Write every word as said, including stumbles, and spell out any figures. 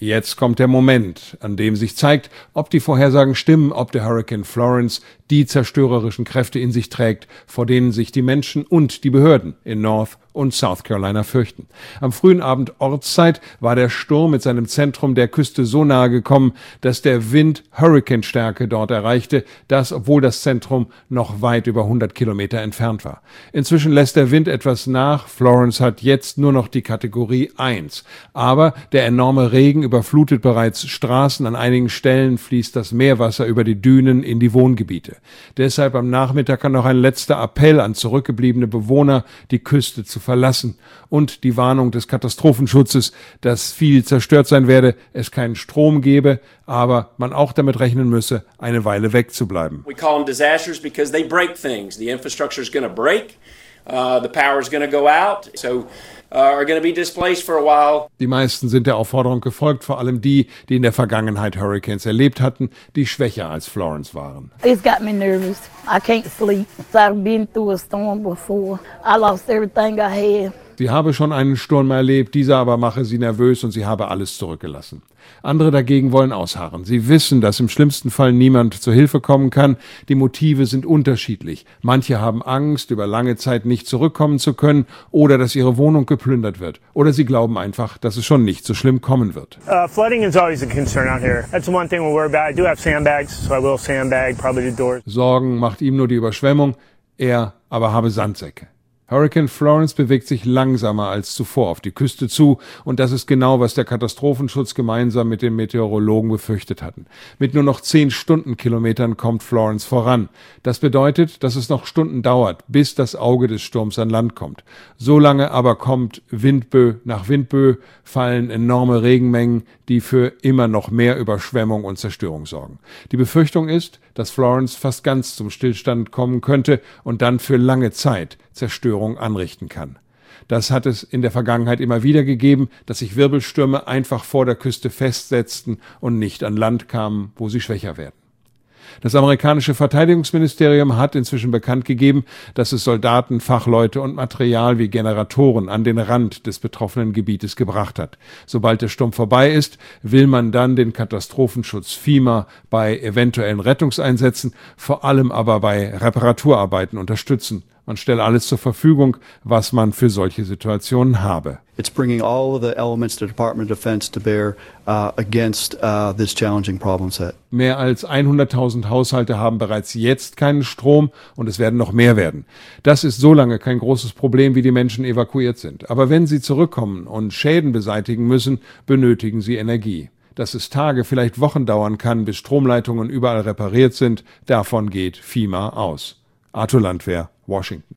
Jetzt kommt der Moment, an dem sich zeigt, ob die Vorhersagen stimmen, ob der Hurrikan Florence die zerstörerischen Kräfte in sich trägt, vor denen sich die Menschen und die Behörden in North und South Carolina fürchten. Am frühen Abend Ortszeit war der Sturm mit seinem Zentrum der Küste so nahe gekommen, dass der Wind Hurrikanstärke dort erreichte, das, obwohl das Zentrum noch weit über hundert Kilometer entfernt war. Inzwischen lässt der Wind etwas nach. Florence hat jetzt nur noch die Kategorie eins. Aber der enorme Regen überflutet bereits Straßen. An einigen Stellen fließt das Meerwasser über die Dünen in die Wohngebiete. Deshalb am Nachmittag noch ein letzter Appell an zurückgebliebene Bewohner, die Küste zu verlassen. Und die Warnung des Katastrophenschutzes, dass viel zerstört sein werde, es keinen Strom gebe, aber man auch damit rechnen müsse, eine Weile wegzubleiben. We call them disasters because they break things. The infrastructure is going to break. Uh, the power is going to go out. So uh, are going to be displaced for a while. Die meisten sind der Aufforderung gefolgt, vor allem die, die in der Vergangenheit Hurricanes erlebt hatten, die schwächer als Florence waren. It's got me nervous. I can't sleep. I've been through a storm before. I lost everything I had. Sie habe schon einen Sturm erlebt, dieser aber mache sie nervös und sie habe alles zurückgelassen. Andere dagegen wollen ausharren. Sie wissen, dass im schlimmsten Fall niemand zur Hilfe kommen kann. Die Motive sind unterschiedlich. Manche haben Angst, über lange Zeit nicht zurückkommen zu können oder dass ihre Wohnung geplündert wird. Oder sie glauben einfach, dass es schon nicht so schlimm kommen wird. Uh, flooding is always a concern out here. That's the one thing we're worried about. I do have sandbags, so I will sandbag probably the doors. Sorgen macht ihm nur die Überschwemmung, er aber habe Sandsäcke. Hurrikan Florence bewegt sich langsamer als zuvor auf die Küste zu und das ist genau, was der Katastrophenschutz gemeinsam mit den Meteorologen befürchtet hatten. Mit nur noch zehn Stundenkilometern kommt Florence voran. Das bedeutet, dass es noch Stunden dauert, bis das Auge des Sturms an Land kommt. So lange aber kommt Windböe nach Windböe, fallen enorme Regenmengen, die für immer noch mehr Überschwemmung und Zerstörung sorgen. Die Befürchtung ist, dass Florence fast ganz zum Stillstand kommen könnte und dann für lange Zeit Zerstörung anrichten kann. Das hat es in der Vergangenheit immer wieder gegeben, dass sich Wirbelstürme einfach vor der Küste festsetzten und nicht an Land kamen, wo sie schwächer werden. Das amerikanische Verteidigungsministerium hat inzwischen bekannt gegeben, dass es Soldaten, Fachleute und Material wie Generatoren an den Rand des betroffenen Gebietes gebracht hat. Sobald der Sturm vorbei ist, will man dann den Katastrophenschutz FEMA bei eventuellen Rettungseinsätzen, vor allem aber bei Reparaturarbeiten unterstützen. Man stelle alles zur Verfügung, was man für solche Situationen habe. It's bringing all of the elements the Department of Defense to bear uh, against uh, this challenging problem set. Mehr als hunderttausend Haushalte haben bereits jetzt keinen Strom und es werden noch mehr werden. Das ist so lange kein großes Problem, wie die Menschen evakuiert sind. Aber wenn sie zurückkommen und Schäden beseitigen müssen, benötigen sie Energie. Dass es Tage, vielleicht Wochen dauern kann, bis Stromleitungen überall repariert sind, davon geht FEMA aus. Arthur Landwehr, Washington.